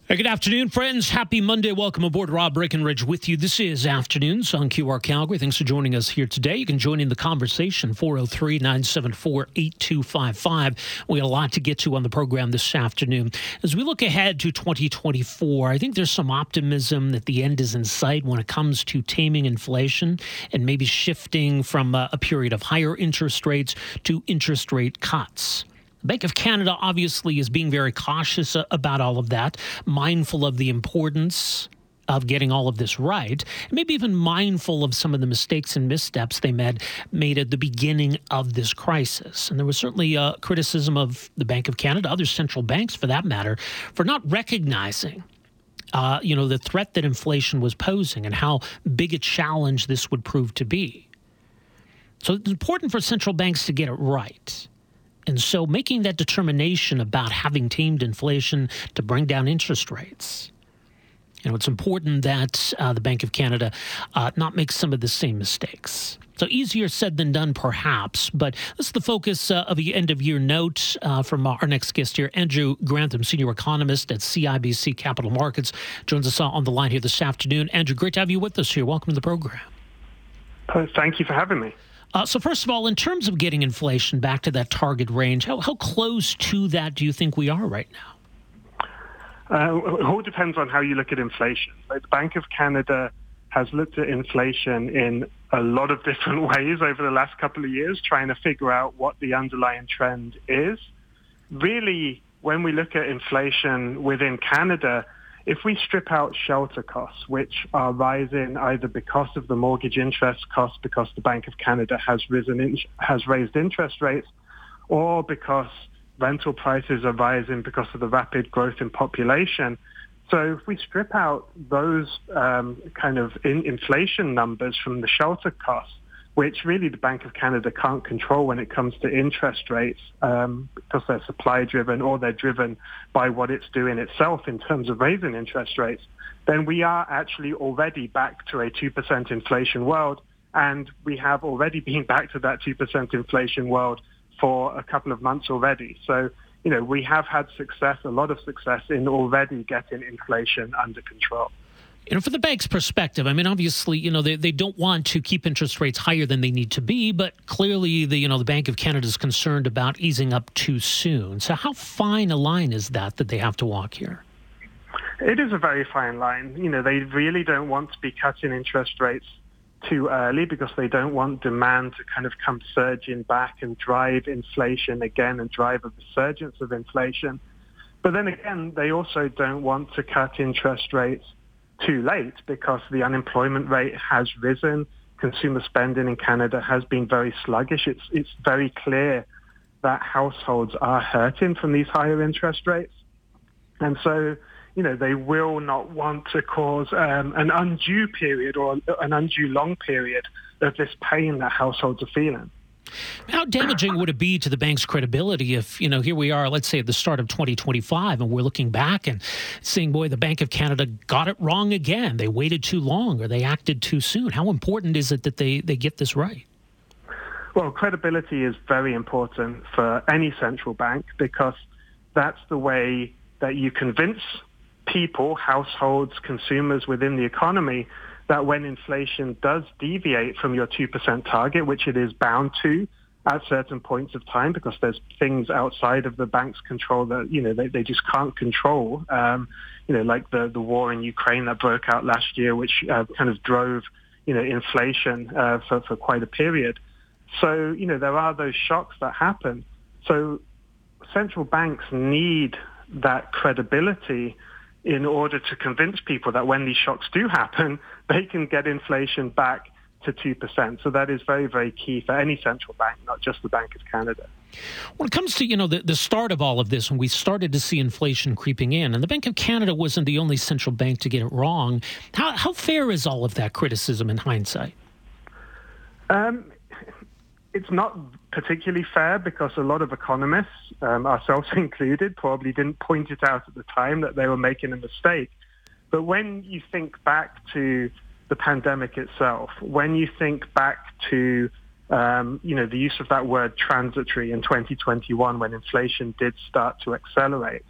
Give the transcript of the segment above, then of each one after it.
Hey, good afternoon, friends. Happy Monday. Welcome aboard. Rob Breckenridge with you. This is Afternoons on QR Calgary. Thanks for joining us here today. You can join in the conversation, 403-974-8255. We got a lot to get to on the program this afternoon. As we look ahead to 2024, I think there's some optimism that the end is in sight when it comes to taming inflation and maybe shifting from a period of higher interest rates to interest rate cuts. The Bank of Canada obviously is being very cautious about all of that, mindful of the importance of getting all of this right, maybe even mindful of some of the mistakes and missteps they made at the beginning of this crisis. And there was certainly criticism of the Bank of Canada, other central banks for that matter, for not recognizing the threat that inflation was posing and how big a challenge this would prove to be. So it's important for central banks to get it right. And so making that determination about having tamed inflation to bring down interest rates, it's important that the Bank of Canada not make some of the same mistakes. So easier said than done, perhaps, but this is the focus of the end-of-year note from our next guest here. Andrew Grantham, senior economist at CIBC Capital Markets, joins us on the line here this afternoon. Andrew, great to have you with us here. Welcome to the program. Thank you for having me. So first of all, in terms of getting inflation back to that target range, how close to that do you think we are right now? It all depends on how you look at inflation. The Bank of Canada has looked at inflation in a lot of different ways over the last couple of years, trying to figure out what the underlying trend is. Really, when we look at inflation within Canada, if we strip out shelter costs, which are rising either because of the mortgage interest costs, because the Bank of Canada has raised interest rates, or because rental prices are rising because of the rapid growth in population. So if we strip out those inflation numbers from the shelter costs, which really the Bank of Canada can't control when it comes to interest rates because they're supply-driven or they're driven by what it's doing itself in terms of raising interest rates, then we are actually already back to a 2% inflation world, and we have already been back to that 2% inflation world for a couple of months already. So, we have had success, a lot of success in already getting inflation under control. For the bank's perspective, obviously, they don't want to keep interest rates higher than they need to be, but clearly the Bank of Canada is concerned about easing up too soon. So how fine a line is that they have to walk here? It is a very fine line. They really don't want to be cutting interest rates too early because they don't want demand to kind of come surging back and drive inflation again and drive a resurgence of inflation. But then again, they also don't want to cut interest rates too late because the unemployment rate has risen. Consumer spending in Canada has been very sluggish. It's very clear that households are hurting from these higher interest rates. And so, they will not want to cause an undue period or an undue long period of this pain that households are feeling. How damaging would it be to the bank's credibility if, here we are, let's say at the start of 2025, and we're looking back and saying, boy, the Bank of Canada got it wrong again. They waited too long or they acted too soon. How important is it that they get this right? Well, credibility is very important for any central bank because that's the way that you convince people, households, consumers within the economy that when inflation does deviate from your 2% target, which it is bound to at certain points of time because there's things outside of the bank's control that, they just can't control, like the war in Ukraine that broke out last year, which kind of drove, inflation for quite a period. So, there are those shocks that happen. So central banks need that credibility in order to convince people that when these shocks do happen, they can get inflation back to 2%. So that is very, very key for any central bank, not just the Bank of Canada. When it comes to, the start of all of this, when we started to see inflation creeping in, and the Bank of Canada wasn't the only central bank to get it wrong, how fair is all of that criticism in hindsight? It's not particularly fair because a lot of economists, ourselves included, probably didn't point it out at the time that they were making a mistake. But when you think back to the pandemic itself, when you think back to, the use of that word transitory in 2021 when inflation did start to accelerate,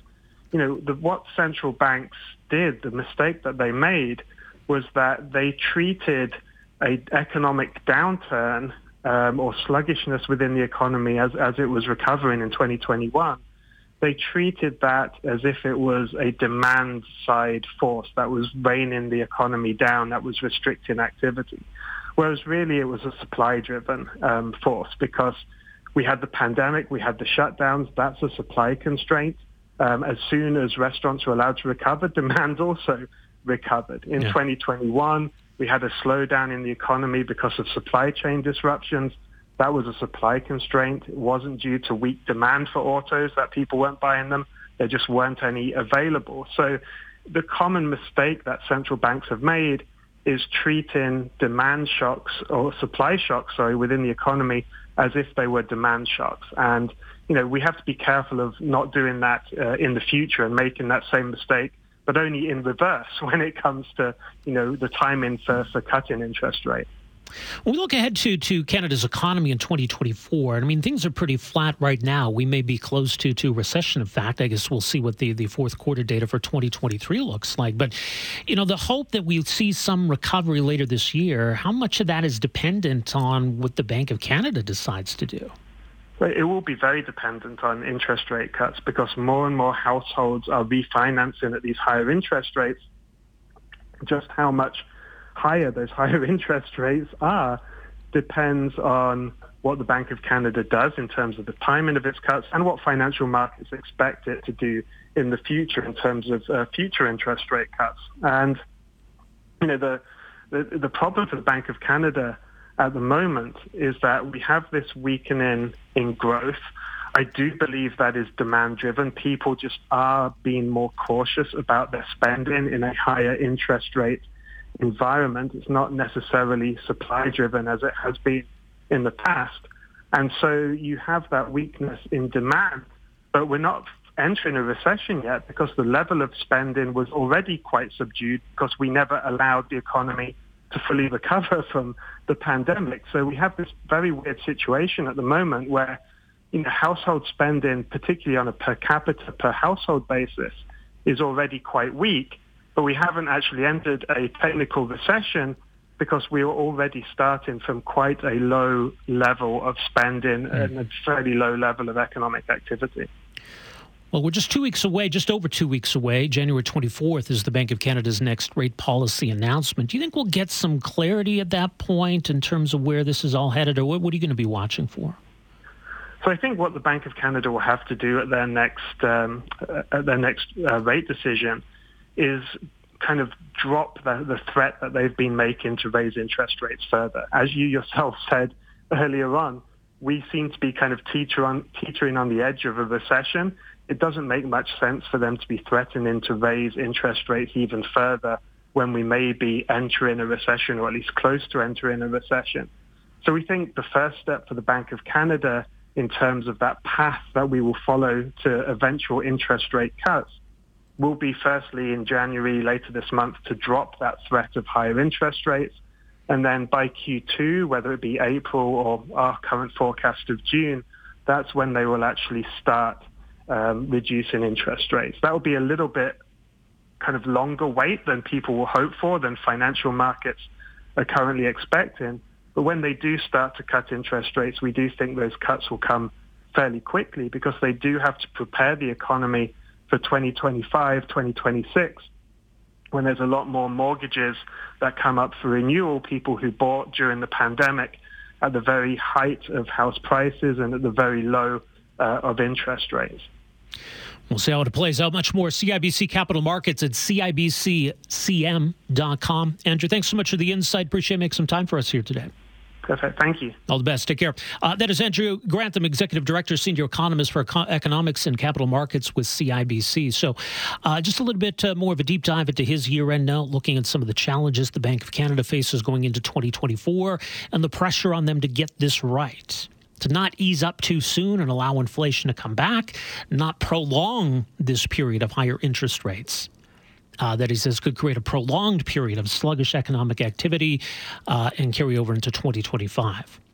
what central banks did, the mistake that they made, was that they treated an economic downturn or sluggishness within the economy as it was recovering in 2021. They treated that as if it was a demand-side force that was reining the economy down, that was restricting activity. Whereas really it was a supply-driven force, because we had the pandemic, we had the shutdowns. That's a supply constraint. As soon as restaurants were allowed to recover, demand also recovered. In 2021, we had a slowdown in the economy because of supply chain disruptions. That was a supply constraint. It wasn't due to weak demand for autos that people weren't buying them. There just weren't any available. So the common mistake that central banks have made is treating demand shocks or supply shocks, within the economy as if they were demand shocks. And, we have to be careful of not doing that in the future and making that same mistake, but only in reverse when it comes to, the timing for cutting interest rates. When we look ahead to Canada's economy in 2024, things are pretty flat right now. We may be close to recession. In fact, I guess we'll see what the fourth quarter data for 2023 looks like. But, the hope that we'll see some recovery later this year, how much of that is dependent on what the Bank of Canada decides to do? It will be very dependent on interest rate cuts, because more and more households are refinancing at these higher interest rates. Just how much higher those higher interest rates are depends on what the Bank of Canada does in terms of the timing of its cuts and what financial markets expect it to do in the future in terms of future interest rate cuts. And, the problem for the Bank of Canada at the moment is that we have this weakening in growth. I do believe that is demand-driven. People just are being more cautious about their spending in a higher interest rate environment. It's not necessarily supply-driven as it has been in the past. And so you have that weakness in demand, but we're not entering a recession yet because the level of spending was already quite subdued because we never allowed the economy to fully recover from the pandemic. So we have this very weird situation at the moment where, household spending, particularly on a per capita, per household basis, is already quite weak. But we haven't actually entered a technical recession because we are already starting from quite a low level of spending and a fairly low level of economic activity. Well, we're just 2 weeks away, just over 2 weeks away. January 24th is the Bank of Canada's next rate policy announcement. Do you think we'll get some clarity at that point in terms of where this is all headed, or what are you going to be watching for? So I think what the Bank of Canada will have to do at their next rate decision is kind of drop the threat that they've been making to raise interest rates further. As you yourself said earlier on, we seem to be kind of teetering on the edge of a recession. It doesn't make much sense for them to be threatening to raise interest rates even further when we may be entering a recession, or at least close to entering a recession. So we think the first step for the Bank of Canada in terms of that path that we will follow to eventual interest rate cuts will be firstly in January, later this month, to drop that threat of higher interest rates. And then by Q2, whether it be April or our current forecast of June, that's when they will actually start reducing interest rates. That will be a little bit kind of longer wait than people will hope for, than financial markets are currently expecting. But when they do start to cut interest rates, we do think those cuts will come fairly quickly, because they do have to prepare the economy for 2025, 2026, when there's a lot more mortgages that come up for renewal, people who bought during the pandemic at the very height of house prices and at the very low of interest rates. We'll see how it plays out. Much more CIBC Capital Markets at CIBCCM.com. Andrew, thanks so much for the insight. Appreciate making some time for us here today. Perfect. Thank you. All the best. Take care. That is Andrew Grantham, Executive Director, Senior Economist for Economics and Capital Markets with CIBC. So just a little bit more of a deep dive into his year-end note, looking at some of the challenges the Bank of Canada faces going into 2024 and the pressure on them to get this right, to not ease up too soon and allow inflation to come back, not prolong this period of higher interest rates. That he says could create a prolonged period of sluggish economic activity and carry over into 2025.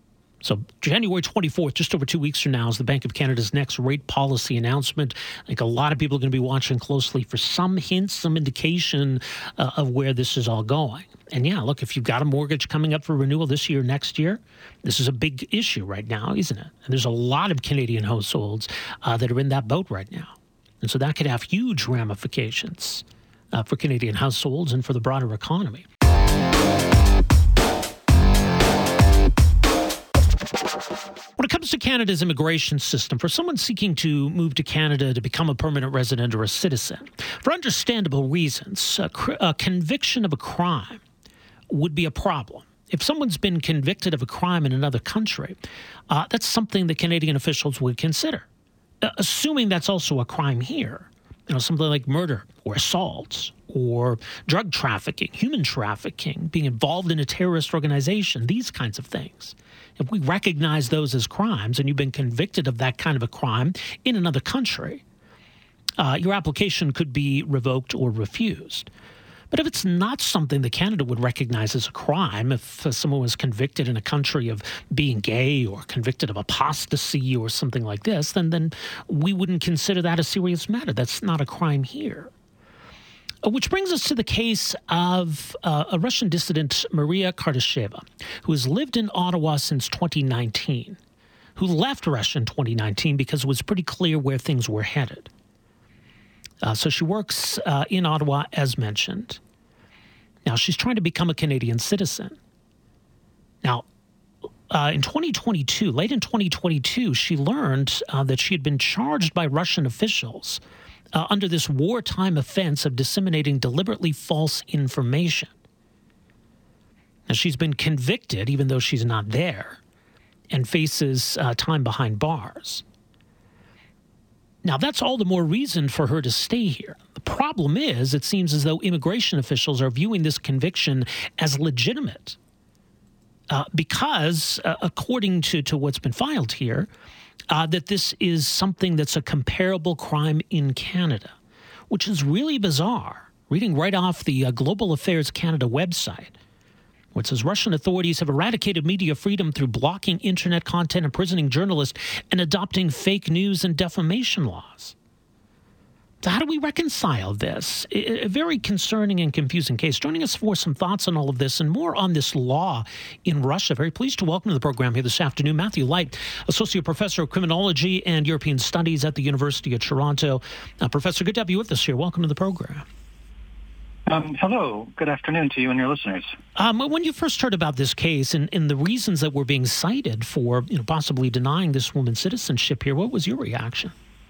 So January 24th, just over 2 weeks from now, is the Bank of Canada's next rate policy announcement. I think a lot of people are going to be watching closely for some hints, some indication of where this is all going. And yeah, look, if you've got a mortgage coming up for renewal this year, next year, this is a big issue right now, isn't it? And there's a lot of Canadian households that are in that boat right now. And so that could have huge ramifications for Canadian households and for the broader economy. When it comes to Canada's immigration system, for someone seeking to move to Canada to become a permanent resident or a citizen, for understandable reasons, a conviction of a crime would be a problem. If someone's been convicted of a crime in another country, that's something that Canadian officials would consider, assuming that's also a crime here. Something like murder or assault or drug trafficking, human trafficking, being involved in a terrorist organization, these kinds of things. If we recognize those as crimes and you've been convicted of that kind of a crime in another country, your application could be revoked or refused. But if it's not something that Canada would recognize as a crime, if someone was convicted in a country of being gay or convicted of apostasy or something like this, then we wouldn't consider that a serious matter. That's not a crime here. Which brings us to the case of a Russian dissident, Maria Kardasheva, who has lived in Ottawa since 2019, who left Russia in 2019 because it was pretty clear where things were headed. So she works in Ottawa, as mentioned. Now, she's trying to become a Canadian citizen. Now, in 2022, late in 2022, she learned that she had been charged by Russian officials under this wartime offense of disseminating deliberately false information. Now, she's been convicted, even though she's not there, and faces time behind bars. Now, that's all the more reason for her to stay here. The problem is, it seems as though immigration officials are viewing this conviction as legitimate because, according to what's been filed here, that this is something that's a comparable crime in Canada, which is really bizarre. Reading right off the Global Affairs Canada website, where it says Russian authorities have eradicated media freedom through blocking internet content, imprisoning journalists, and adopting fake news and defamation laws. So how do we reconcile this? A very concerning and confusing case. Joining us for some thoughts on all of this and more on this law in Russia. Very pleased to welcome to the program here this afternoon Matthew Light, Associate Professor of Criminology and European Studies at the University of Toronto. Professor, good to have you with us here. Welcome to the program. Hello. Good afternoon to you and your listeners. When you first heard about this case and the reasons that were being cited for possibly denying this woman's citizenship here, what was your reaction?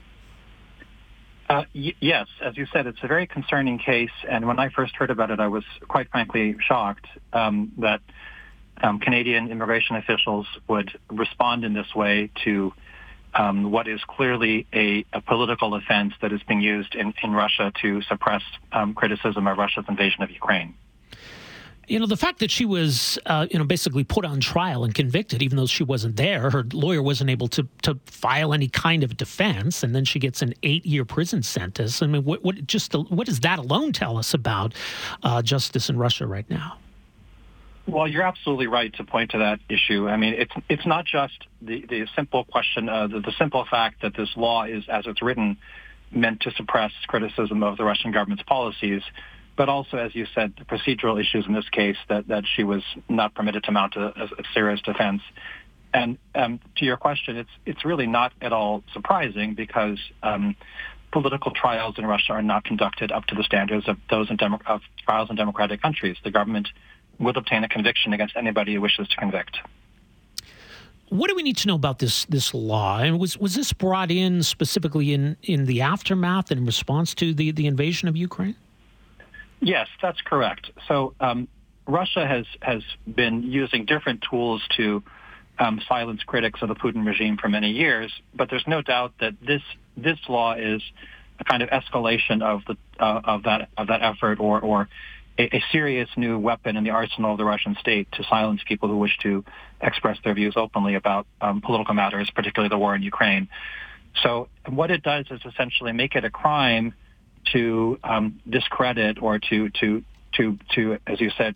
Yes, as you said, it's a very concerning case. And when I first heard about it, I was quite frankly shocked that Canadian immigration officials would respond in this way to what is clearly a political offense that is being used in Russia to suppress criticism of Russia's invasion of Ukraine. The fact that she was, basically put on trial and convicted, even though she wasn't there, her lawyer wasn't able to file any kind of defense, and then she gets an 8-year prison sentence. I mean, what does that alone tell us about justice in Russia right now? Well, you're absolutely right to point to that issue. I mean, it's not just the simple question, the simple fact that this law is, as it's written, meant to suppress criticism of the Russian government's policies, but also, as you said, the procedural issues in this case that she was not permitted to mount a serious defense. And to your question, it's really not at all surprising because political trials in Russia are not conducted up to the standards of those of trials in democratic countries. The government would obtain a conviction against anybody who wishes to convict. What do we need to know about this law? And was this brought in specifically in the aftermath and in response to the invasion of Ukraine? Yes, that's correct. So Russia has been using different tools to silence critics of the Putin regime for many years, but there's no doubt that this law is a kind of escalation of that effort or a serious new weapon in the arsenal of the Russian state to silence people who wish to express their views openly about political matters, particularly the war in Ukraine. So what it does is essentially make it a crime to discredit or to as you said, to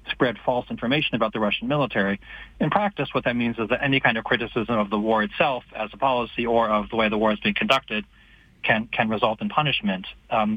spread false information about the Russian military. In practice, what that means is that any kind of criticism of the war itself as a policy or of the way the war is being conducted can result in punishment.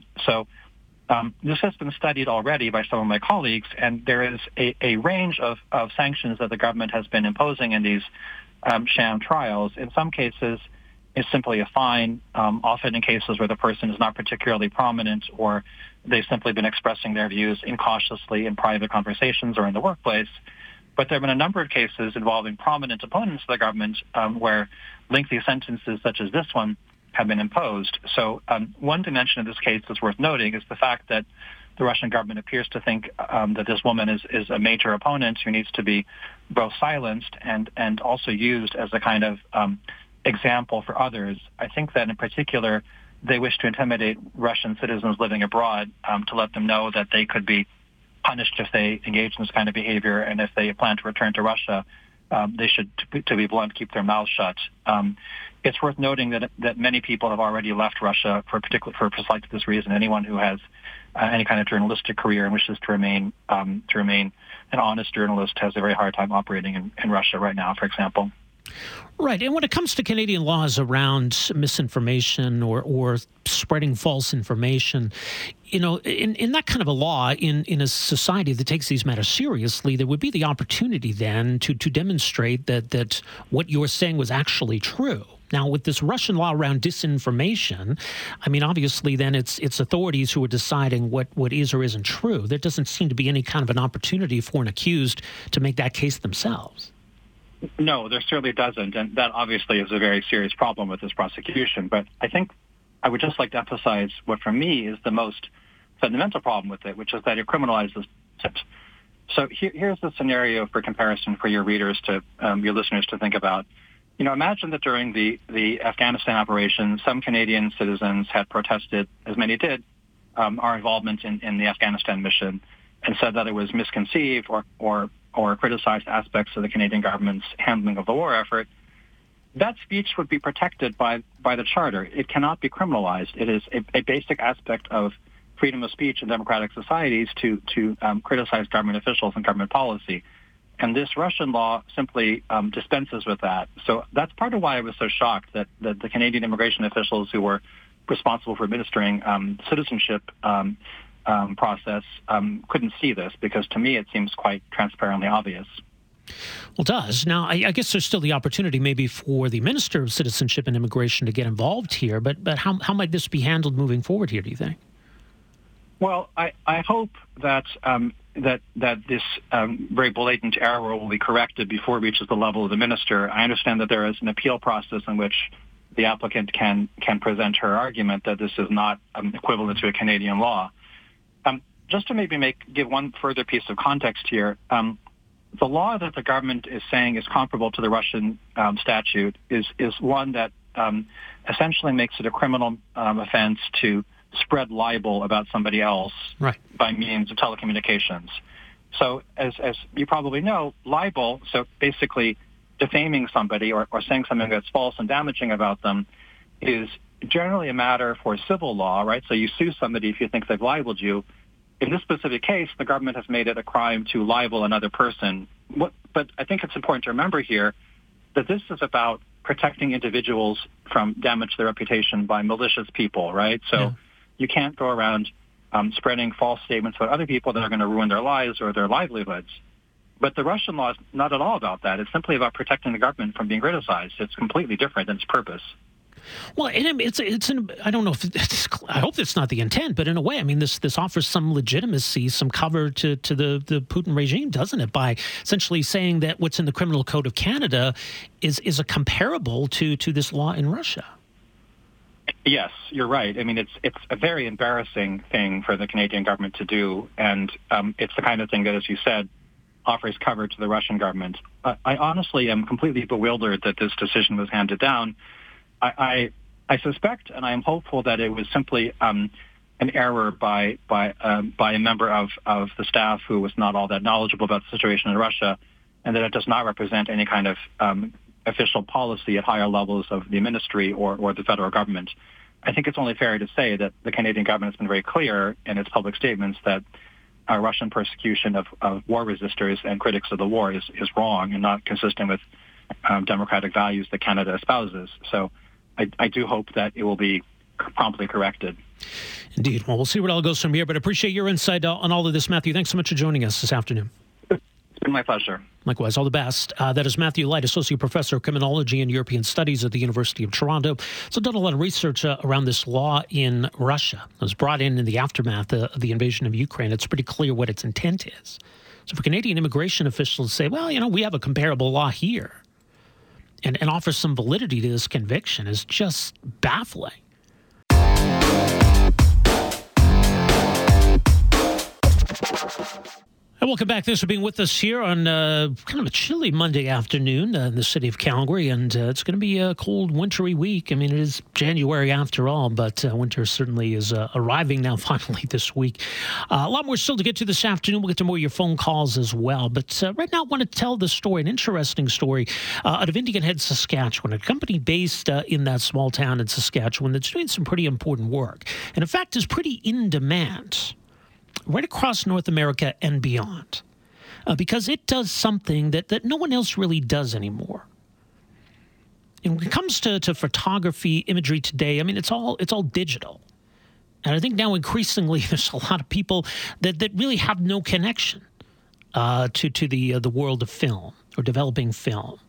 This has been studied already by some of my colleagues, and there is a range of sanctions that the government has been imposing in these sham trials. In some cases, it's simply a fine, often in cases where the person is not particularly prominent or they've simply been expressing their views incautiously in private conversations or in the workplace. But there have been a number of cases involving prominent opponents of the government where lengthy sentences such as this one have been imposed. So one dimension of this case that's worth noting is the fact that the Russian government appears to think that this woman is a major opponent who needs to be both silenced and also used as a kind of example for others. I think that in particular, they wish to intimidate Russian citizens living abroad to let them know that they could be punished if they engage in this kind of behavior, and if they plan to return to Russia, they should, to be blunt, keep their mouths shut. It's worth noting that many people have already left Russia for precisely this reason. Anyone who has any kind of journalistic career and wishes to remain an honest journalist has a very hard time operating in Russia right now, for example. Right. And when it comes to Canadian laws around misinformation or spreading false information, you know, in that kind of a law, in a society that takes these matters seriously, there would be the opportunity then to demonstrate that what you're saying was actually true. Now, with this Russian law around disinformation, I mean, obviously then it's authorities who are deciding what is or isn't true. There doesn't seem to be any kind of an opportunity for an accused to make that case themselves. No, there certainly doesn't, and that obviously is a very serious problem with this prosecution. But I think I would just like to emphasize what, for me, is the most fundamental problem with it, which is that it criminalizes it. So here's the scenario for comparison for your readers your listeners to think about. You know, imagine that during the Afghanistan operation, some Canadian citizens had protested, as many did, our involvement in the Afghanistan mission, and said that it was misconceived or criticized aspects of the Canadian government's handling of the war effort. That speech would be protected by the Charter. It cannot be criminalized. It is a basic aspect of freedom of speech in democratic societies to criticize government officials and government policy. And this Russian law simply dispenses with that. So that's part of why I was so shocked that the Canadian immigration officials who were responsible for administering citizenship process couldn't see this, because to me it seems quite transparently obvious. Well, it does. Now, I guess there's still the opportunity maybe for the Minister of Citizenship and Immigration to get involved here, but how might this be handled moving forward here, do you think? Well, I hope that this very blatant error will be corrected before it reaches the level of the minister. I understand that there is an appeal process in which the applicant can present her argument that this is not equivalent to a Canadian law. Just to maybe give one further piece of context here, the law that the government is saying is comparable to the Russian statute is one that essentially makes it a criminal offense to spread libel about somebody else by means of telecommunications. So as you probably know, libel, so basically defaming somebody or saying something that's false and damaging about them, is generally a matter for civil law, right? So you sue somebody if you think they've libeled you. In this specific case, the government has made it a crime to libel another person. But I think it's important to remember here that this is about protecting individuals from damage to their reputation by malicious people, right? So you can't go around spreading false statements about other people that are going to ruin their lives or their livelihoods. But the Russian law is not at all about that. It's simply about protecting the government from being criticized. It's completely different in its purpose. Well, I don't know if I hope that's not the intent, but in a way, I mean, this offers some legitimacy, some cover to the Putin regime, doesn't it? By essentially saying that what's in the Criminal Code of Canada is a comparable to this law in Russia. Yes, you're right. I mean, it's a very embarrassing thing for the Canadian government to do, and it's the kind of thing that, as you said, offers cover to the Russian government. I honestly am completely bewildered that this decision was handed down. I suspect, and I am hopeful, that it was simply an error by a member of the staff who was not all that knowledgeable about the situation in Russia, and that it does not represent any kind of official policy at higher levels of the ministry or the federal government. I think it's only fair to say that the Canadian government has been very clear in its public statements that Russian persecution of war resistors and critics of the war is wrong and not consistent with democratic values that Canada espouses. So I do hope that it will be promptly corrected. Indeed. Well, we'll see where it all goes from here, but I appreciate your insight on all of this, Matthew. Thanks so much for joining us this afternoon. It's been my pleasure. Likewise, all the best. That is Matthew Light, Associate Professor of Criminology and European Studies at the University of Toronto. So done a lot of research around this law in Russia. It was brought in the aftermath of the invasion of Ukraine. It's pretty clear what its intent is. So for Canadian immigration officials to say, well, we have a comparable law here and offer some validity to this conviction is just baffling. And welcome back. Thanks for being with us here on kind of a chilly Monday afternoon in the city of Calgary. And it's going to be a cold, wintry week. I mean, it is January after all, but winter certainly is arriving now finally this week. A lot more still to get to this afternoon. We'll get to more of your phone calls as well. But right now I want to tell the story, an interesting story out of Indian Head, Saskatchewan, a company based in that small town in Saskatchewan that's doing some pretty important work. And in fact is pretty in demand right across North America and beyond, because it does something that no one else really does anymore. And when it comes to photography, imagery today, I mean, it's all digital. And I think now increasingly there's a lot of people that really have no connection to the world of film or developing film.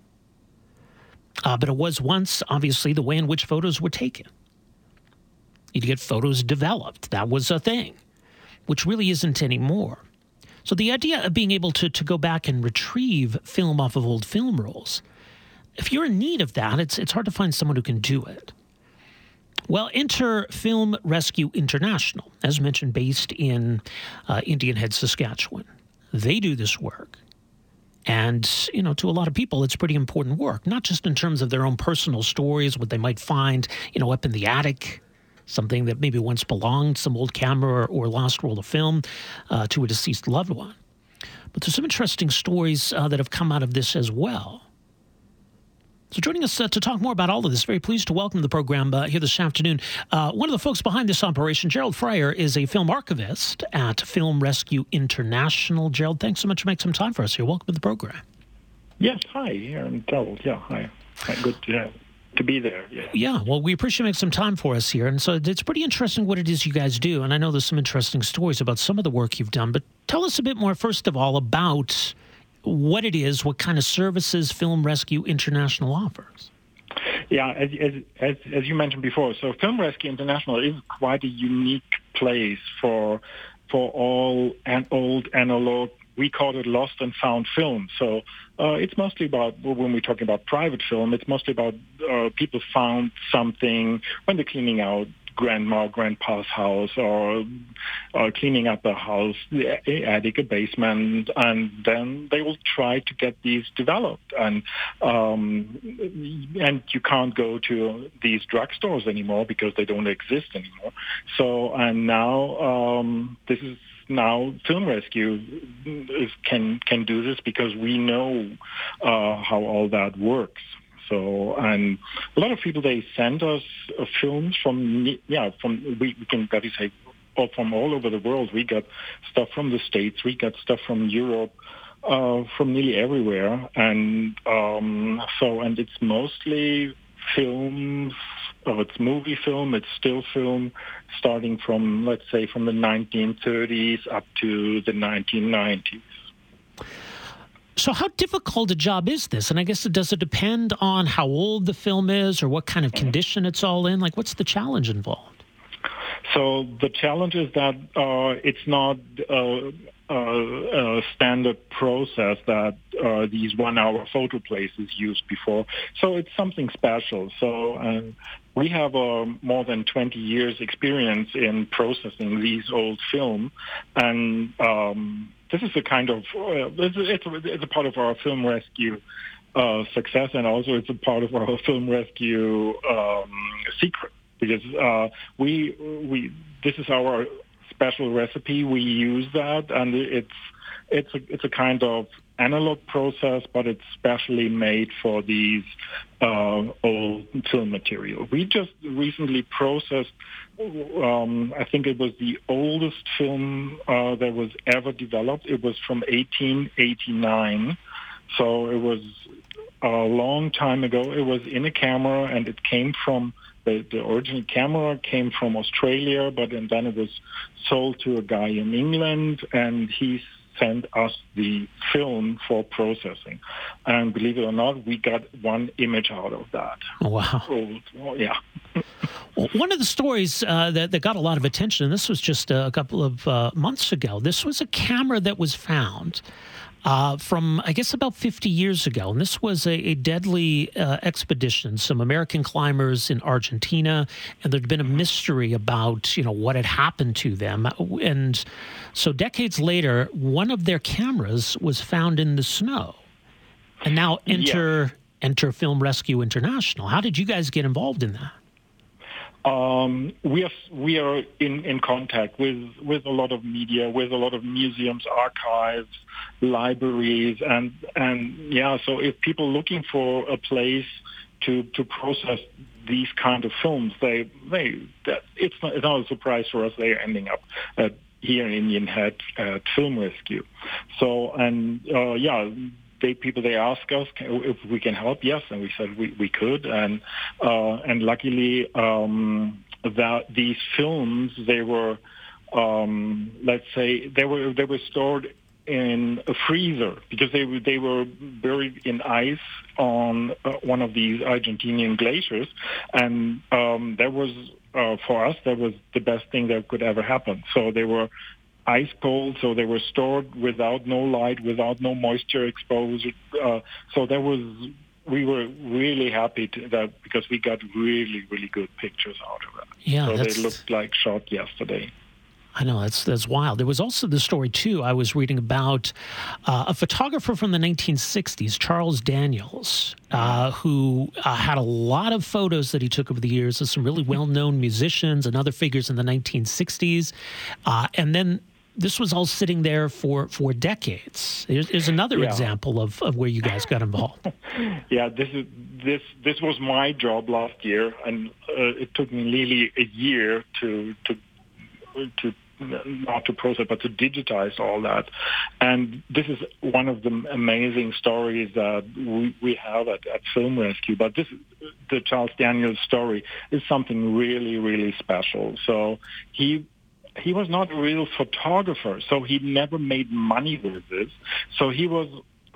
But it was once, obviously, the way in which photos were taken. You'd get photos developed. That was a thing, which really isn't anymore. So the idea of being able to go back and retrieve film off of old film rolls, if you're in need of that, it's hard to find someone who can do it. Well, enter Film Rescue International, as mentioned, based in Indian Head, Saskatchewan. They do this work. And, to a lot of people, it's pretty important work, not just in terms of their own personal stories, what they might find, up in the attic, something that maybe once belonged, some old camera or lost roll of film to a deceased loved one. But there's some interesting stories that have come out of this as well. So joining us to talk more about all of this, very pleased to welcome to the program here this afternoon. One of the folks behind this operation, Gerald Fryer, is a film archivist at Film Rescue International. Gerald, thanks so much for making some time for us here. Welcome to the program. Yes, hi, I'm Gerald. Yeah, hi. Good to be there. Yeah, well, we appreciate you making some time for us here. And so it's pretty interesting what it is you guys do. And I know there's some interesting stories about some of the work you've done. But tell us a bit more, first of all, about what it is, what kind of services Film Rescue International offers. Yeah, as you mentioned before, so Film Rescue International is quite a unique place for all old analog. We call it lost and found film. So it's mostly about, when we're talking about private film, it's mostly about people found something when they're cleaning out grandma or grandpa's house or cleaning up a house, the attic, a basement, and then they will try to get these developed. And you can't go to these drugstores anymore because they don't exist anymore. So, and now this is now Film Rescue can do this because we know how all that works. So, and a lot of people, they send us films we can better say from all over the world. We got stuff from the States, we got stuff from Europe, from nearly everywhere, and and it's mostly films. It's movie film, it's still film, starting from, let's say, from the 1930s up to the 1990s. So how difficult a job is this? And I guess does it depend on how old the film is or what kind of condition it's all in? Like, what's the challenge involved? So the challenge is that it's not a standard process that these 1 hour photo places used before. So it's something special. So we have more than 20 years experience in processing these old film, and this is a kind of it's a part of our Film Rescue success, and also it's a part of our Film Rescue secret, because this is our special recipe. We use that, and it's a kind of analog process, but it's specially made for these old film material. We just recently processed, I think it was the oldest film that was ever developed. It was from 1889. So it was a long time ago. It was in a camera, and it came from the original camera came from Australia, but then it was sold to a guy in England, and he sent us the film for processing. And believe it or not, we got one image out of that. Wow. Oh, yeah. Well, one of the stories that got a lot of attention, and this was just a couple of months ago, this was a camera that was found from, I guess, about 50 years ago. And this was a deadly expedition, some American climbers in Argentina, and there'd been a mystery about, what had happened to them. And so decades later, one of their cameras was found in the snow. And now enter Film Rescue International. How did you guys get involved in that? We are in contact with a lot of media, with a lot of museums, archives, libraries, and so if people looking for a place to process these kind of films, it's not a surprise for us. They are ending up here in Indian Head at Film Rescue. So They ask us if we can help. Yes, and we said we could, and luckily that these films, they were they were stored in a freezer because they were buried in ice on one of these Argentinian glaciers, and that was for us that was the best thing that could ever happen. So they were ice cold, so they were stored without no light, without no moisture exposure. So we were really happy because we got really, really good pictures out of that. Yeah, so they looked like shot yesterday. I know, that's wild. There was also the story, too, I was reading about a photographer from the 1960s, Charles Daniels, who had a lot of photos that he took over the years of some really well-known musicians and other figures in the 1960s. And then this was all sitting there for decades. There's another example of where you guys got involved. Yeah, this was my job last year, and it took me nearly a year to not to process, but to digitize all that. And this is one of the amazing stories that we have at Film Rescue. But the Charles Daniels story is something really, really special. So he was not a real photographer, so he never made money with this. So he was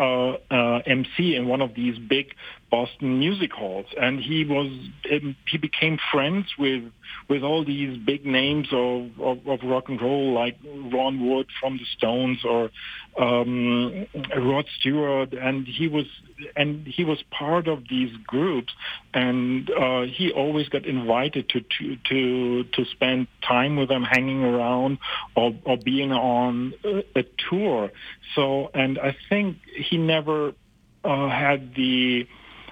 MC in one of these big Boston music halls, and he became friends with all these big names of rock and roll, like Ron Wood from the Stones or Rod Stewart, and he was part of these groups, and he always got invited to spend time with them, hanging around or being on a tour. So, and I think he never had the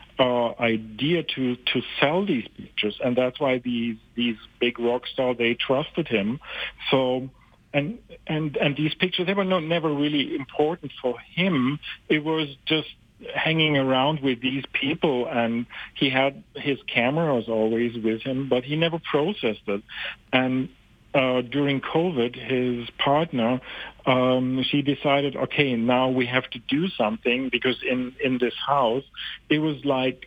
idea to sell these pictures, and that's why these big rock stars, they trusted him. So and these pictures, they were never really important for him. It was just hanging around with these people, and he had his cameras always with him, but he never processed it. And during COVID, his partner, she decided, okay, now we have to do something, because in this house, it was like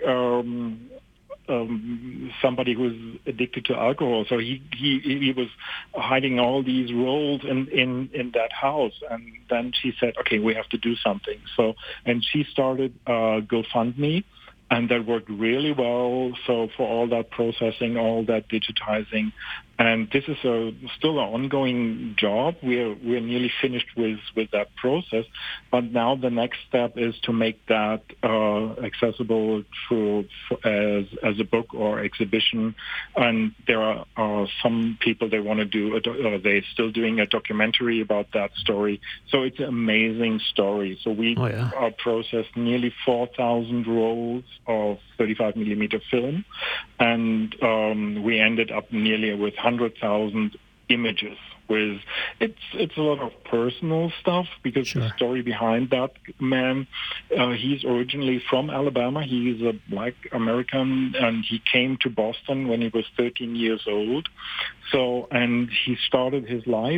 somebody who was addicted to alcohol. So he was hiding all these rolls in that house. And then she said, okay, we have to do something. So, and she started GoFundMe. And that worked really well. So for all that processing, all that digitizing, and this is still an ongoing job. We're nearly finished with that process, but now the next step is to make that accessible as a book or exhibition. And there are some people, they want to do they're still doing a documentary about that story. So it's an amazing story. So we processed nearly 4,000 rolls of 35 millimeter film, and we ended up nearly with 100,000 images. with it's a lot of personal stuff because the story behind that man, he's originally from Alabama. He's a black American, and he came to Boston when he was 13 years old. So, and he started his life,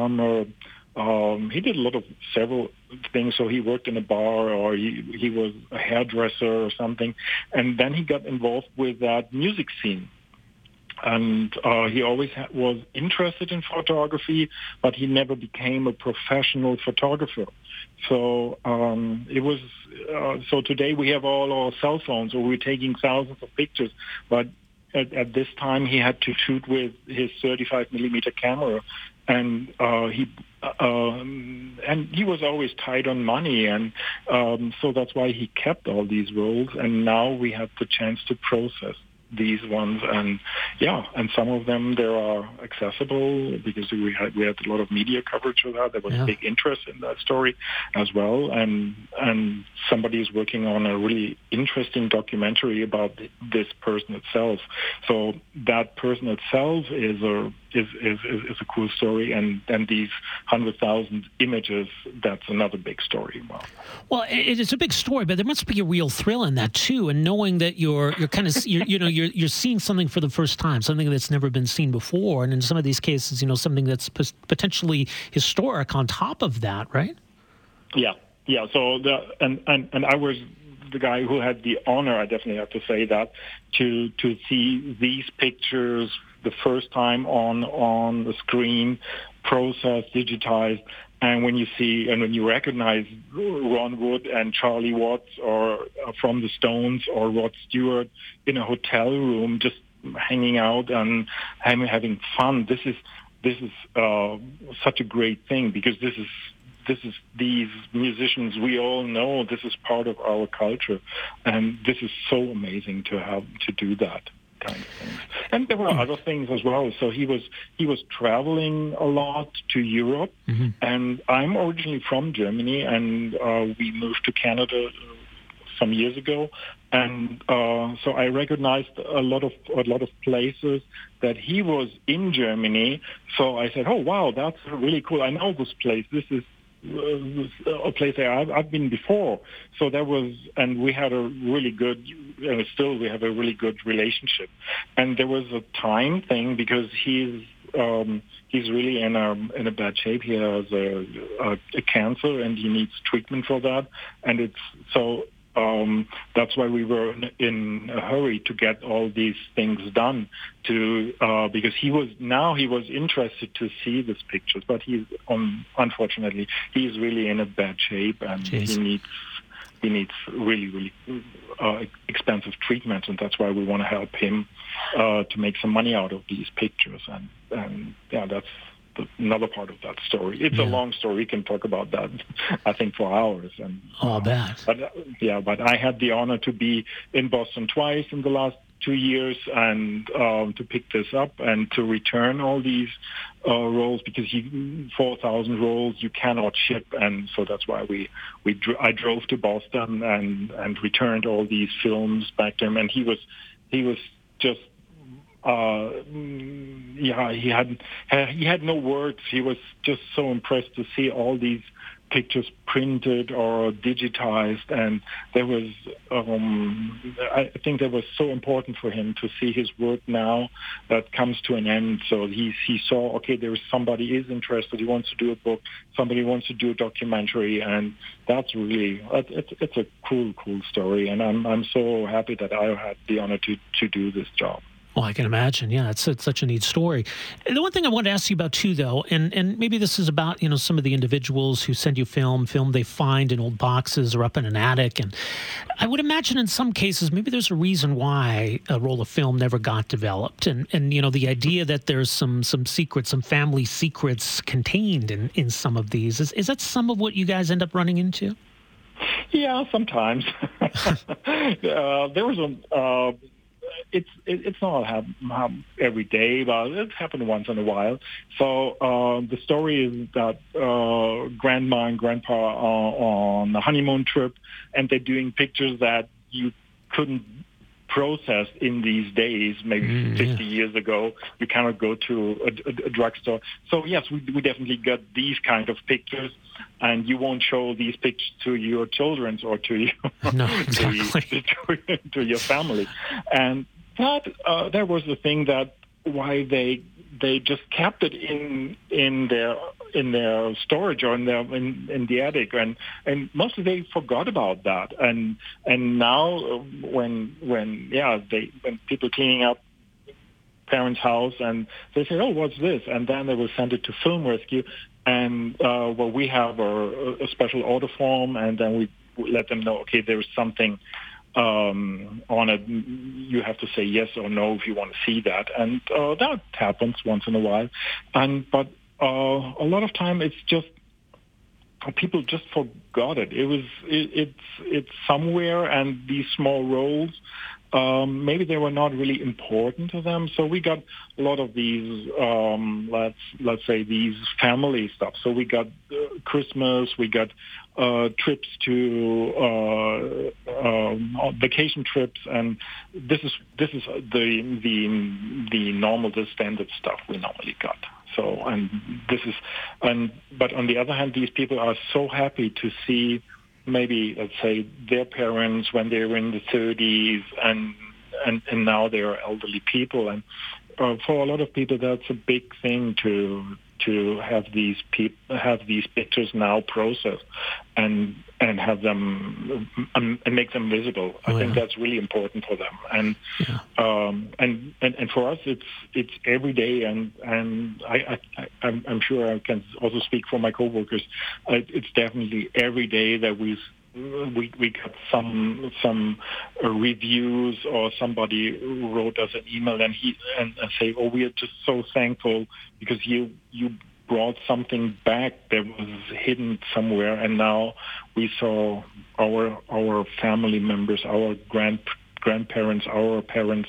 he did a lot of several things. So he worked in a bar, or he was a hairdresser or something. And then he got involved with that music scene. And he always was interested in photography, but he never became a professional photographer. So it was. So today we have all our cell phones, or we're taking thousands of pictures. But at this time, he had to shoot with his 35 millimeter camera, and he was always tight on money, and so that's why he kept all these rolls. And now we have the chance to process these ones, and some of them they are accessible because we had a lot of media coverage of that. There was big interest in that story as well, and somebody is working on a really interesting documentary about this person itself. So that person itself is a cool story, and these 100,000 images, that's another big story. Well, it's a big story, but there must be a real thrill in that too, and knowing that you're kind of you're seeing something for the first time, something that's never been seen before, and in some of these cases, something that's potentially historic on top of that, right? Yeah. So and I was the guy who had the honor, I definitely have to say that, to see these pictures the first time on the screen, processed, digitized. And when you recognize Ron Wood and Charlie Watts, or from the Stones, or Rod Stewart in a hotel room, just hanging out and having fun, this is such a great thing, because this is these musicians we all know. This is part of our culture, and this is so amazing to have to do that kind of thing. And there were other things as well. So he was traveling a lot to Europe, and I'm originally from Germany, and we moved to Canada some years ago, and so I recognized a lot of places that he was in Germany. So I said, "Oh wow, that's really cool! I know this place. This is a place I've been before." So that was, and we had a really good, and still we have a really good relationship. And there was a time thing, because he's really in a bad shape. He has a cancer, and he needs treatment for that. And it's so. That's why we were in a hurry to get all these things done, because he was interested to see these pictures, but unfortunately he's really in a bad shape, and he needs really, really expensive treatment, and that's why we want to help him to make some money out of these pictures, and that's another part of that story. It's a long story. We can talk about that, I think, for hours. And I'll bet. But I had the honor to be in Boston twice in the last 2 years, and to pick this up and to return all these rolls, because 4,000 rolls you cannot ship, and so that's why I drove to Boston and returned all these films back to him, and he was just. He had no words. He was just so impressed to see all these pictures printed or digitized, and there was I think that was so important for him to see his work now that comes to an end. So he saw, okay, there is somebody is interested, he wants to do a book, somebody wants to do a documentary, and that's really it's a cool story, and I'm so happy that I had the honor to do this job. Well, I can imagine. Yeah, it's such a neat story. And the one thing I wanted to ask you about too, though, and maybe this is about some of the individuals who send you film they find in old boxes or up in an attic, and I would imagine in some cases maybe there's a reason why a roll of film never got developed, and the idea that there's some secrets, some family secrets contained in some of these. Is that some of what you guys end up running into? Yeah, sometimes. There was a. It's not every day, but it happened once in a while. So the story is that grandma and grandpa are on a honeymoon trip, and they're doing pictures that you couldn't processed in these days. Maybe 50 years ago, you cannot go to a drugstore. So yes, we definitely got these kind of pictures, and you won't show these pictures to your children or to you, no, exactly. to your family. And that was the thing that why they just kept it in their storage or in the attic, and mostly they forgot about that. And now when people cleaning up parents' house and they say, oh, what's this? And then they will send it to Film Rescue, and we have a special order form, and then we let them know, okay, there's something on it. You have to say yes or no if you want to see that, and that happens once in a while. But a lot of time it's just people just forgot it. It's somewhere, and these small roles, maybe they were not really important to them. So we got a lot of these, let's say these family stuff. So we got Christmas, we got trips to vacation trips, and this is the normal, the standard stuff we normally got. So but on the other hand, these people are so happy to see maybe, let's say, their parents when they were in the 30s, and now they are elderly people, and for a lot of people that's a big thing to have these pictures now processed and have them and make them visible. I think that's really important for them, and for us it's every day, and I'm sure I can also speak for my coworkers. It's definitely every day that we got some reviews, or somebody wrote us an email and say, oh, we are just so thankful because you brought something back that was hidden somewhere, and now we saw our family members, our grandparents, our parents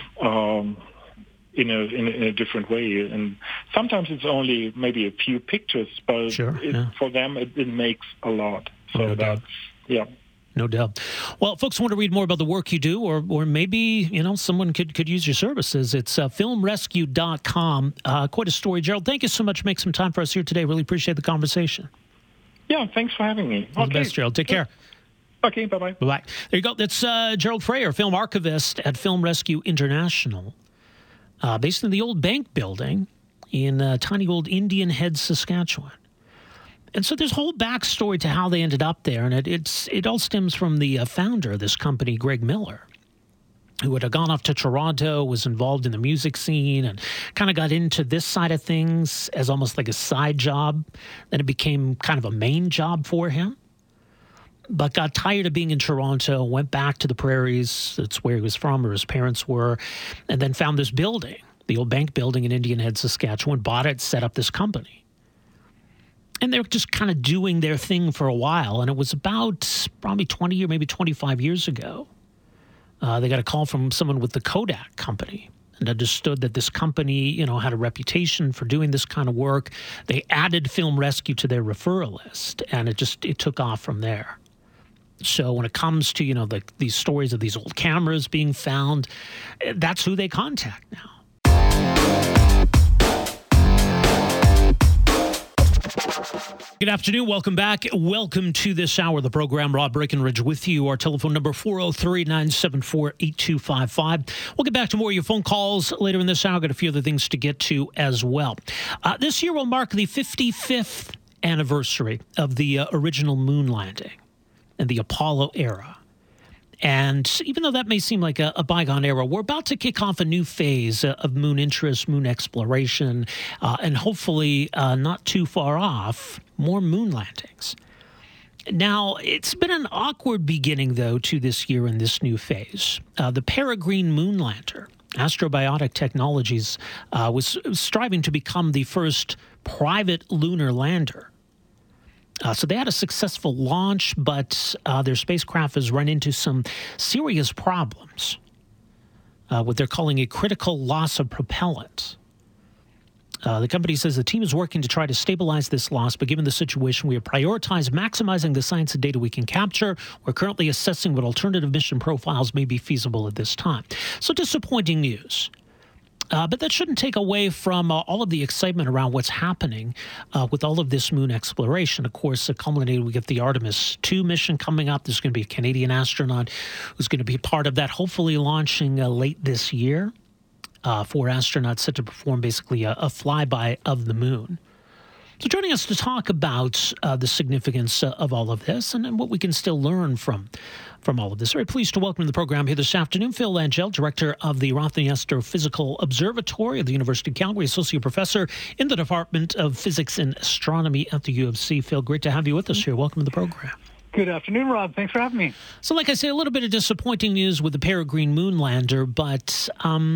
in a different way. And sometimes it's only maybe a few pictures, but for them it makes a lot. So no doubt. Well, folks want to read more about the work you do, or maybe, someone could use your services. It's filmrescue.com. Quite a story. Gerald, thank you so much for making some time for us here today. Really appreciate the conversation. Yeah, thanks for having me. All the best, Gerald. Take care. Okay, bye-bye. Bye-bye. There you go. That's Gerald Freyer, film archivist at Film Rescue International, based in the old bank building in tiny old Indian Head, Saskatchewan. And so there's a whole backstory to how they ended up there, and it all stems from the founder of this company, Greg Miller, who had gone off to Toronto, was involved in the music scene, and kind of got into this side of things as almost like a side job. Then it became kind of a main job for him, but got tired of being in Toronto, went back to the prairies, that's where he was from, or his parents were, and then found this building, the old bank building in Indian Head, Saskatchewan, bought it, set up this company. And they were just kind of doing their thing for a while. And it was about probably 20 or maybe 25 years ago. They got a call from someone with the Kodak company and understood that this company, had a reputation for doing this kind of work. They added Film Rescue to their referral list, and it took off from there. So when it comes to, these stories of these old cameras being found, that's who they contact now. Good afternoon. Welcome back. Welcome to this hour of the program. Rob Breckenridge with you. Our telephone number 403-974-8255. We'll get back to more of your phone calls later in this hour. Got a few other things to get to as well. This year will mark the 55th anniversary of the original moon landing and the Apollo era. And even though that may seem like a bygone era, we're about to kick off a new phase of moon interest, moon exploration, and hopefully not too far off, more moon landings. Now, it's been an awkward beginning, though, to this year in this new phase. The Peregrine Moonlander, Astrobiotic Technologies, was striving to become the first private lunar lander. So they had a successful launch, but their spacecraft has run into some serious problems, what they're calling a critical loss of propellant. The company says the team is working to try to stabilize this loss, but given the situation, we have prioritized maximizing the science and data we can capture. We're currently assessing what alternative mission profiles may be feasible at this time. So disappointing news. But that shouldn't take away from all of the excitement around what's happening with all of this moon exploration. Of course, culminated, we get the Artemis 2 mission coming up. There's going to be a Canadian astronaut who's going to be part of that, hopefully launching late this year. 4 astronauts set to perform basically a flyby of the moon. So joining us to talk about the significance of all of this and what we can still learn from all of this. Very pleased to welcome to the program here this afternoon Phil Langell, Director of the Rothney Astrophysical Observatory of the University of Calgary, Associate Professor in the Department of Physics and Astronomy at the U of C. Phil, great to have you with us here. Welcome to the program. Good afternoon, Rob. Thanks for having me. So like I say, a little bit of disappointing news with the Peregrine moon lander, but,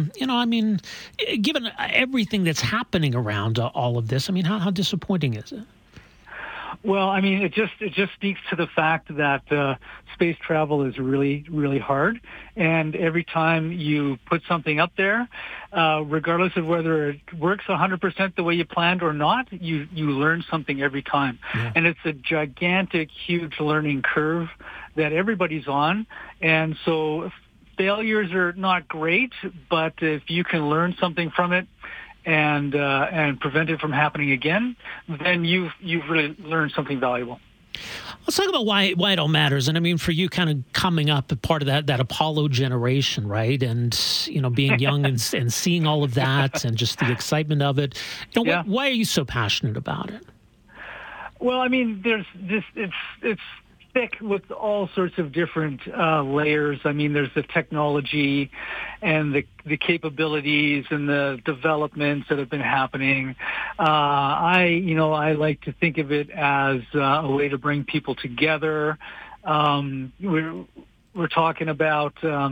given everything that's happening around all of this, how disappointing is it? Well, it just speaks to the fact that space travel is really, really hard. And every time you put something up there, regardless of whether it works 100% the way you planned or not, you learn something every time. Yeah. And it's a gigantic, huge learning curve that everybody's on. And so failures are not great, but if you can learn something from it, and prevent it from happening again, then you've really learned something valuable. Let's talk about why it all matters. And for you, kind of coming up part of that Apollo generation, right? And being young and seeing all of that and just the excitement of it. Why are you so passionate about it? Well, there's this. It's thick with all sorts of different layers. There's the technology and the capabilities and the developments that have been happening. I like to think of it as a way to bring people together. We're talking about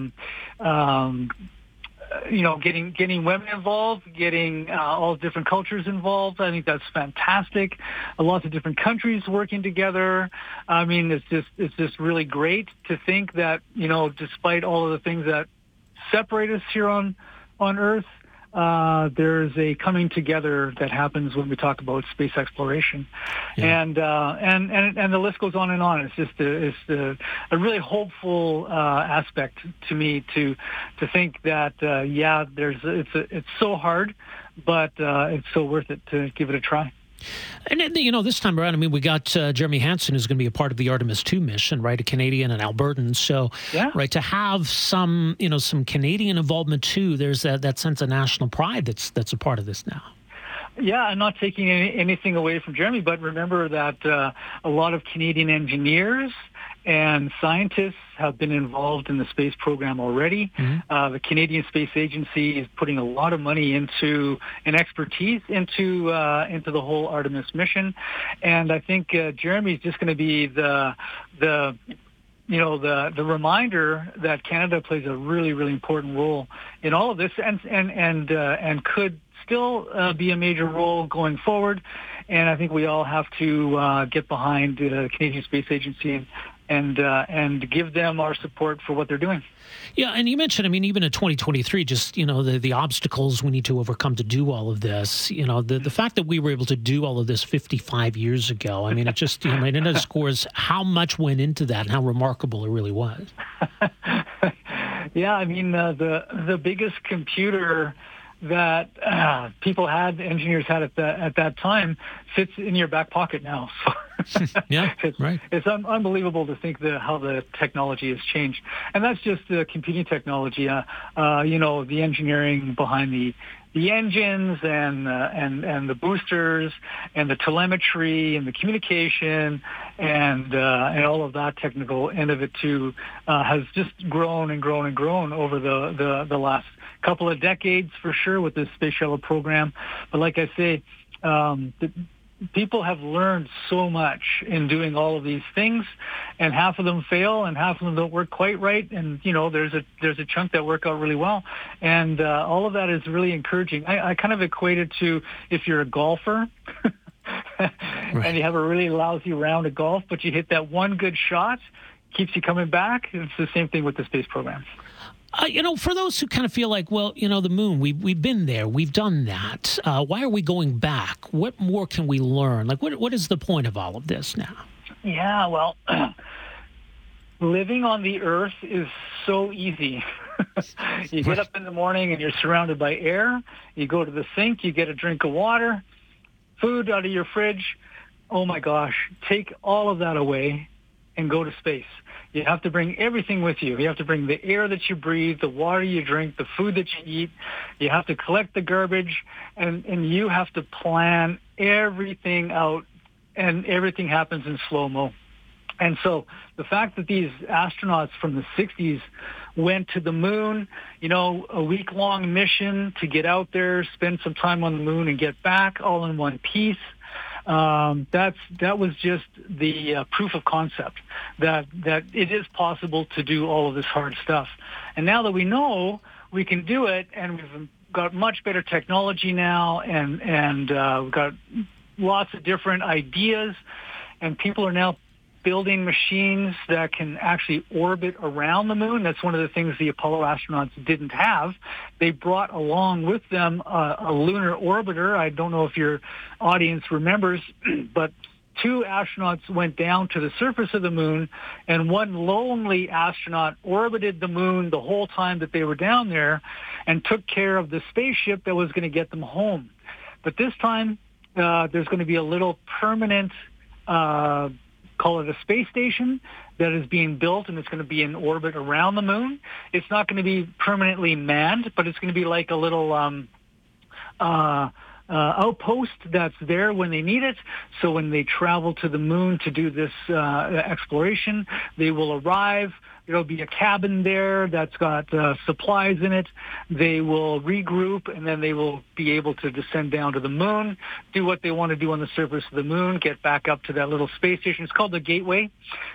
getting women involved, getting all different cultures involved. I think that's fantastic. Lots of different countries working together. It's just really great to think that, despite all of the things that separate us here on Earth, there's a coming together that happens when we talk about space exploration. Yeah. And the list goes on and on. It's just a really hopeful aspect to me to think that it's so hard, but it's so worth it to give it a try. And this time around, we got Jeremy Hansen, who's going to be a part of the Artemis 2 mission, right? A Canadian and Albertan. So, right, to have some Canadian involvement too. There's that sense of national pride that's a part of this now. Yeah, I'm not taking anything away from Jeremy, but remember that a lot of Canadian engineers and scientists have been involved in the space program already. Mm-hmm. The Canadian Space Agency is putting a lot of money into and expertise into the whole Artemis mission, and I think Jeremy is just going to be the reminder that Canada plays a really, really important role in all of this, and could still be a major role going forward. And I think we all have to get behind the Canadian Space Agency and give them our support for what they're doing. Yeah, and you mentioned, even in 2023, just, the obstacles we need to overcome to do all of this. The fact that we were able to do all of this 55 years ago, it just, it underscores how much went into that and how remarkable it really was. Yeah, the biggest computer that engineers had at that time, fits in your back pocket now. So it's unbelievable to think how the technology has changed, and that's just the computing technology. The engineering behind the engines and the boosters and the telemetry and the communication and all of that technical end of it too has just grown and grown and grown over the last couple of decades for sure with the Space Shuttle program. But like I say, people have learned so much in doing all of these things, and half of them fail and half of them don't work quite right, and there's a chunk that work out really well, and all of that is really encouraging. I kind of equate it to if you're a golfer and you have a really lousy round of golf, but you hit that one good shot, keeps you coming back. It's the same thing with the space program. For those who kind of feel like, well, the moon, we've been there, we've done that. Why are we going back? What more can we learn? Like, what is the point of all of this now? Yeah, well, living on the Earth is so easy. You get up in the morning and you're surrounded by air. You go to the sink, you get a drink of water, food out of your fridge. Oh my gosh, take all of that away and go to space. You have to bring everything with you. You have to bring the air that you breathe, the water you drink, the food that you eat. You have to collect the garbage, and you have to plan everything out, and everything happens in slow-mo. And so the fact that these astronauts from the 60s went to the moon, a week-long mission to get out there, spend some time on the moon and get back all in one piece, that was just the proof of concept that it is possible to do all of this hard stuff. And now that we know we can do it, and we've got much better technology now, and we've got lots of different ideas, and people are now building machines that can actually orbit around the moon. That's one of the things the Apollo astronauts didn't have. They brought along with them a lunar orbiter. I don't know if your audience remembers, but 2 astronauts went down to the surface of the moon, and one lonely astronaut orbited the moon the whole time that they were down there and took care of the spaceship that was going to get them home. But this time, there's going to be a little permanent call it a space station that is being built, and it's going to be in orbit around the moon. It's not going to be permanently manned, but it's going to be like a little outpost that's there when they need it. So when they travel to the moon to do this exploration, they will arrive. There'll be a cabin there that's got supplies in it. They will regroup, and then they will be able to descend down to the moon, do what they want to do on the surface of the moon, get back up to that little space station. It's called the Gateway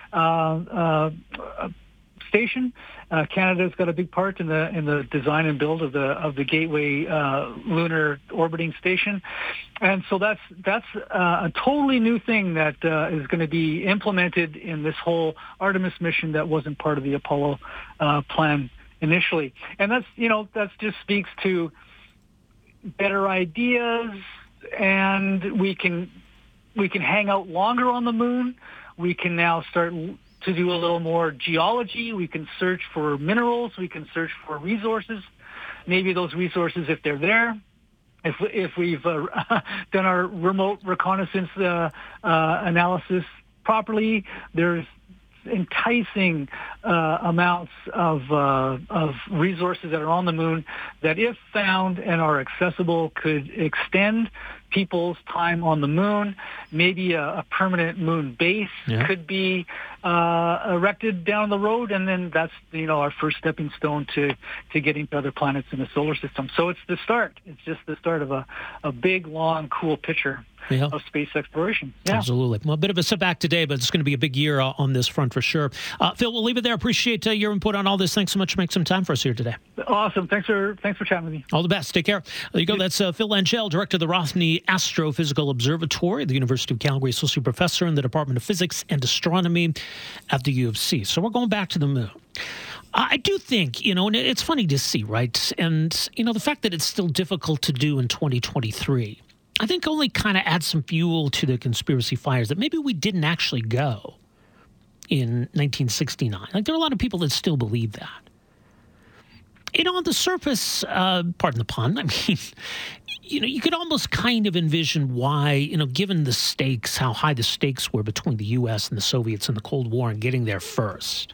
station. Canada's got a big part in the design and build of the Gateway lunar orbiting station, and so that's a totally new thing that is going to be implemented in this whole Artemis mission that wasn't part of the Apollo plan initially. And that just speaks to better ideas, and we can hang out longer on the moon. We can now start to do a little more geology. We can search for minerals. We can search for resources. Maybe those resources, if they're there, if we've done our remote reconnaissance analysis properly, there's enticing amounts of resources that are on the moon that, if found and are accessible, could extend people's time on the moon. Maybe a permanent moon base could be erected down the road, and then that's our first stepping stone to getting to other planets in the solar system. So it's the start. It's just the start of a big, long, cool picture of space exploration. Yeah. Absolutely. Well, a bit of a setback today, but it's going to be a big year on this front for sure. Phil, we'll leave it there. Appreciate your input on all this. Thanks so much for making some time for us here today. Awesome. Thanks for chatting with me. All the best. Take care. There you go. That's Phil Langell, director of the Rothny Astrophysical Observatory at the University of Calgary, associate professor in the Department of Physics and Astronomy at the U of C. So we're going back to the moon. I do think, and it's funny to see, right? And, the fact that it's still difficult to do in 2023, I think only kind of adds some fuel to the conspiracy fires that maybe we didn't actually go in 1969. Like, there are a lot of people that still believe that. On the surface, pardon the pun, I mean, you could almost kind of envision why, given the stakes, how high the stakes were between the U.S. and the Soviets in the Cold War and getting there first,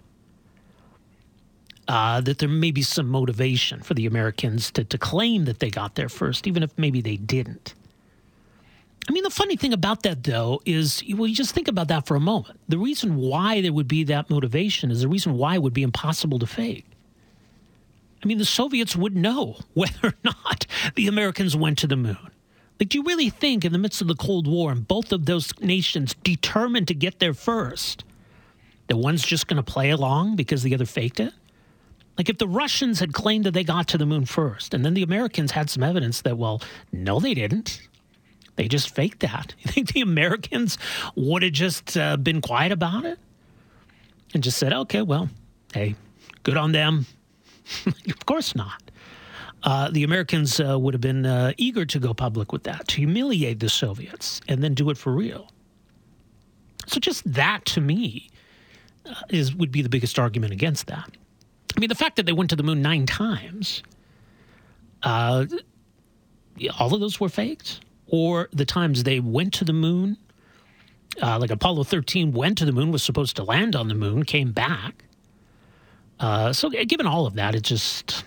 that there may be some motivation for the Americans to claim that they got there first, even if maybe they didn't. I mean, the funny thing about that, though, is, you just think about that for a moment. The reason why there would be that motivation is the reason why it would be impossible to fake. I mean, the Soviets would know whether or not the Americans went to the moon. Like, do you really think in the midst of the Cold War and both of those nations determined to get there first, that one's just going to play along because the other faked it? Like, if the Russians had claimed that they got to the moon first, and then the Americans had some evidence that, well, no, they didn't. They just faked that. You think the Americans would have just been quiet about it? And just said, okay, well, hey, good on them. Of course not. The Americans would have been eager to go public with that, to humiliate the Soviets and then do it for real. So just that, to me, would be the biggest argument against that. I mean, the fact that they went to the moon 9 times, all of those were faked? Or the times they went to the moon, like Apollo 13 went to the moon, was supposed to land on the moon, came back. So given all of that, it just,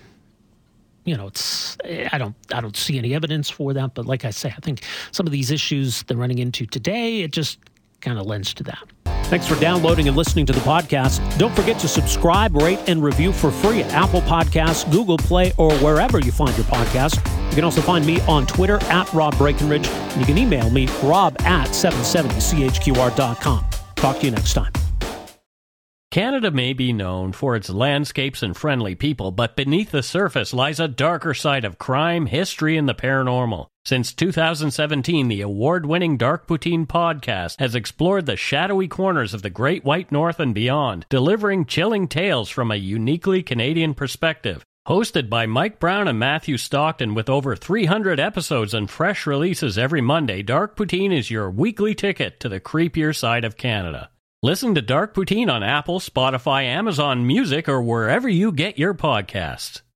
I don't see any evidence for that. But like I say, I think some of these issues they're running into today, it just kind of lends to that. Thanks for downloading and listening to the podcast. Don't forget to subscribe, rate, and review for free at Apple Podcasts, Google Play, or wherever you find your podcast. You can also find me on Twitter at Rob Breckenridge, and you can email me, rob@770chqr.com. Talk to you next time. Canada may be known for its landscapes and friendly people, but beneath the surface lies a darker side of crime, history, and the paranormal. Since 2017, the award-winning Dark Poutine podcast has explored the shadowy corners of the Great White North and beyond, delivering chilling tales from a uniquely Canadian perspective. Hosted by Mike Brown and Matthew Stockton with over 300 episodes and fresh releases every Monday, Dark Poutine is your weekly ticket to the creepier side of Canada. Listen to Dark Poutine on Apple, Spotify, Amazon Music, or wherever you get your podcasts.